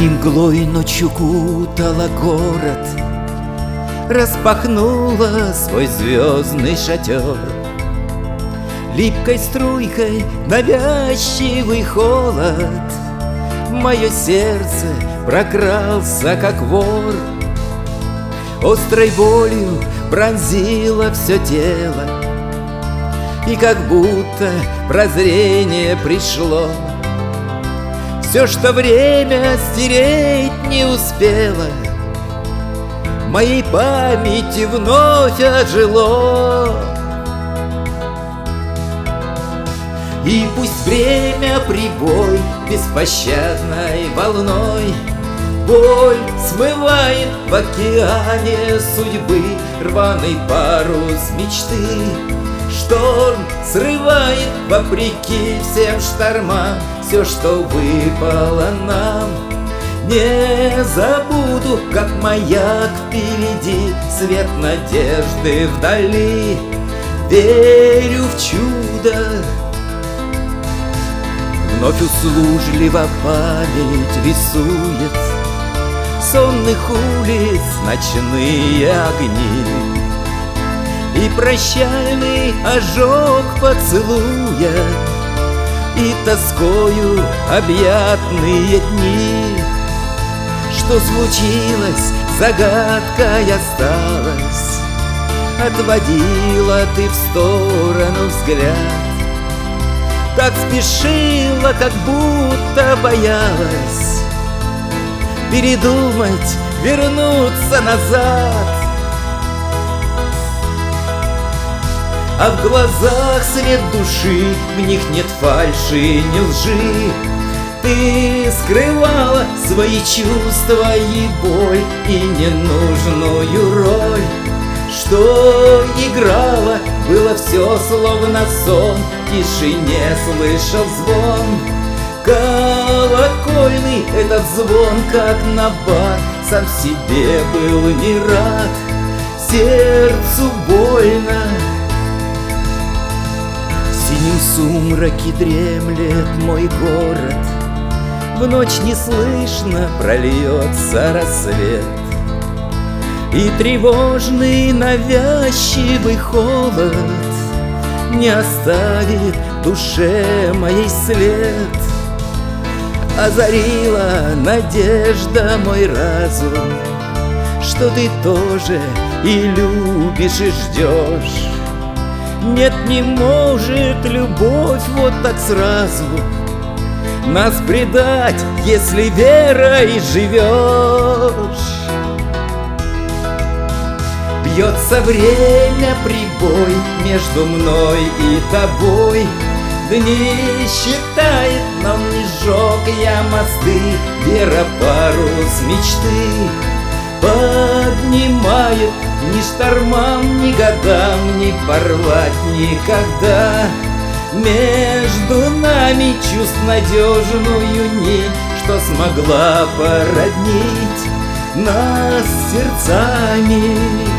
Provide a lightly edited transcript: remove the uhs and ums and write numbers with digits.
Синей мглой ночью кутала город, распахнула свой звездный шатер. Липкой струйкой навязчивый холод в мое сердце прокрался, как вор. Острой болью пронзило все тело, и как будто прозрение пришло. Все, что время стереть не успело, в моей памяти вновь ожило. И пусть время прибой беспощадной волной боль смывает в океане судьбы рваный парус мечты. Шторм срывает вопреки всем штормам все, что выпало нам. Не забуду, как маяк впереди, свет надежды вдали. Верю в чудо. Вновь услужливо память рисует сонных улиц ночные огни и прощальный ожог поцелуя, и тоскою объятные дни. Что случилось, загадкой осталась, отводила ты в сторону взгляд. Так спешила, как будто боялась передумать, вернуться назад. А в глазах свет души, в них нет фальши, ни лжи. Ты скрывала свои чувства и боль, и ненужную роль. Что играла, было все словно сон, в тишине слышал звон. Колокольный этот звон, как набат, сам себе был не рад, сердцу больно. В синем сумраке дремлет мой город, в ночь неслышно прольется рассвет, и тревожный навязчивый холод не оставит в душе моей след. Озарила надежда мой разум, что ты тоже и любишь, и ждешь. Нет, не может любовь вот так сразу нас предать, если верой живешь. Бьется время прибой между мной и тобой, дни считает, но не сжег я мосты. Вера парус мечты поднимает, ни штормам, ни годам не порвать никогда. Между нами чувств надежную нить, что смогла породнить нас сердцами.